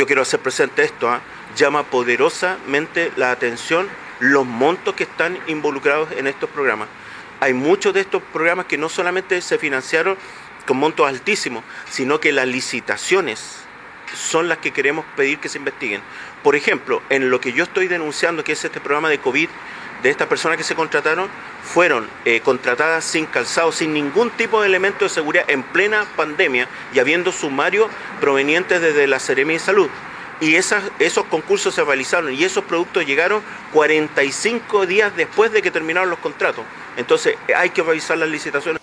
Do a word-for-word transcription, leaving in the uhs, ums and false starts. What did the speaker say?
yo quiero hacer presente esto, ¿eh? Llama poderosamente la atención los montos que están involucrados en estos programas. Hay muchos de estos programas que no solamente se financiaron con montos altísimos, sino que las licitaciones son las que queremos pedir que se investiguen. Por ejemplo, en lo que yo estoy denunciando, que es este programa de COVID, de estas personas que se contrataron, fueron eh, contratadas sin calzado, sin ningún tipo de elemento de seguridad, en plena pandemia y habiendo sumarios provenientes desde la Seremi de Salud. Y esas, esos concursos se realizaron y esos productos llegaron cuarenta y cinco días después de que terminaron los contratos. Entonces hay que revisar las licitaciones.